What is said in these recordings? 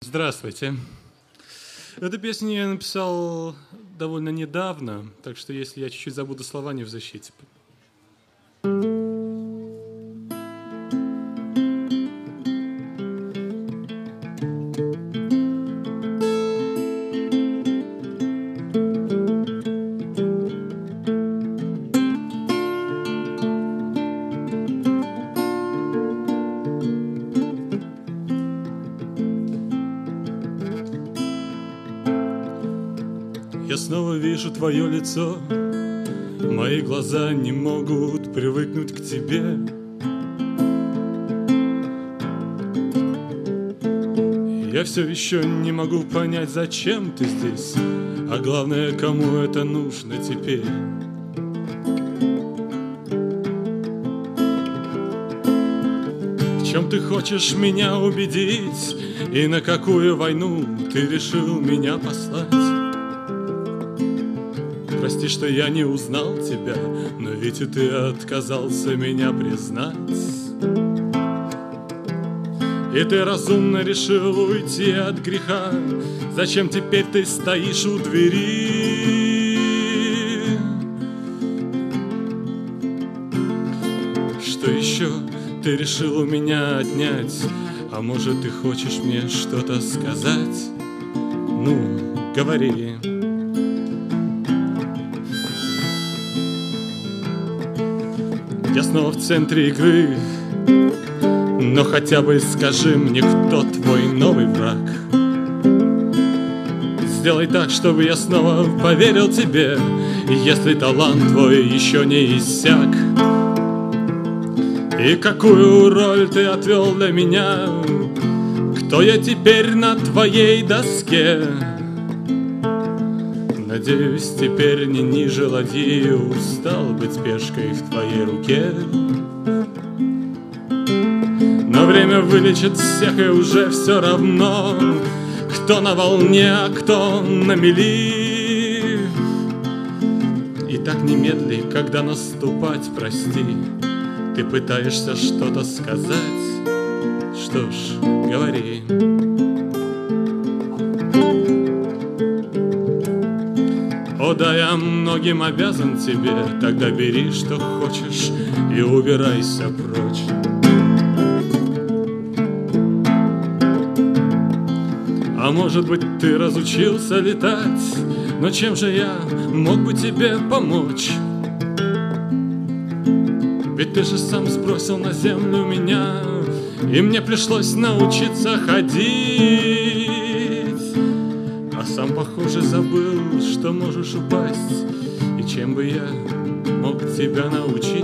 Здравствуйте. Эту песню я написал довольно недавно, так что если я чуть-чуть забуду слова, не в защите. Я снова вижу твое лицо, мои глаза не могут привыкнуть к тебе. Я все еще не могу понять, зачем ты здесь, а главное, кому это нужно теперь. В чем ты хочешь меня убедить, и на какую войну ты решил меня послать? Прости, что я не узнал тебя, но ведь и ты отказался меня признать. И ты разумно решил уйти от греха. Зачем теперь ты стоишь у двери? Что еще ты решил у меня отнять? А может, ты хочешь мне что-то сказать? Ну, говори. Я снова в центре игры, но хотя бы скажи мне, кто твой новый враг. Сделай так, чтобы я снова поверил тебе, если талант твой еще не иссяк. И какую роль ты отвел для меня? Кто я теперь на твоей доске? Надеюсь, теперь не ниже ладьи устал быть пешкой в твоей руке. Но время вылечит всех, и уже все равно, кто на волне, а кто на мели. И так немедли, когда наступать, прости, ты пытаешься что-то сказать. Что ж, говори. О, да, я многим обязан тебе, тогда бери, что хочешь, и убирайся прочь. А может быть, ты разучился летать, но чем же я мог бы тебе помочь? Ведь ты же сам сбросил на землю меня, и мне пришлось научиться ходить. А сам, похоже, забыл, что можешь упасть, и чем бы я мог тебя научить?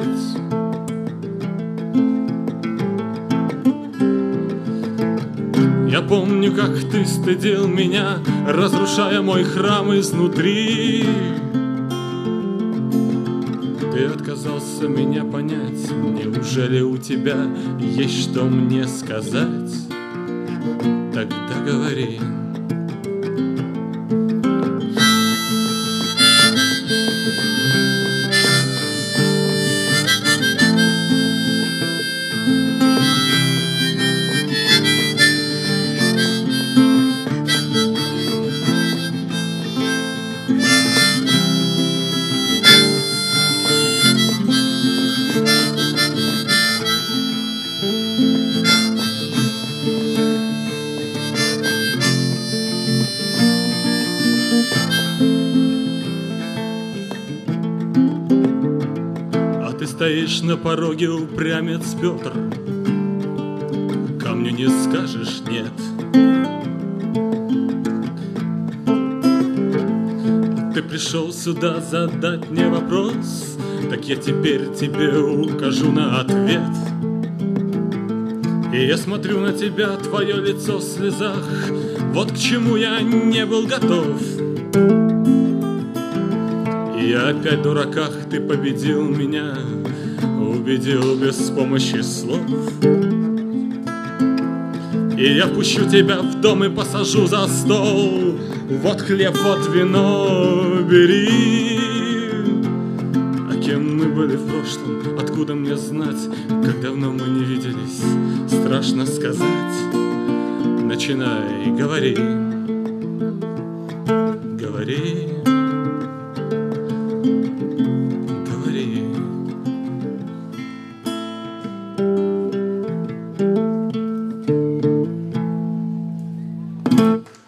Я помню, как ты стыдил меня, разрушая мой храм изнутри. Ты отказался меня понять, неужели у тебя есть что мне сказать? Тогда говори. Стоишь на пороге, упрямец Петр, камню не скажешь нет. Ты пришел сюда задать мне вопрос, так я теперь тебе укажу на ответ. И я смотрю на тебя, твое лицо в слезах, вот к чему я не был готов. И я опять в дураках, ты победил меня, убедил без помощи слов. И я впущу тебя в дом и посажу за стол. Вот хлеб, вот вино, бери. А кем мы были в прошлом, откуда мне знать, как давно мы не виделись, страшно сказать. начинай, говори, говори.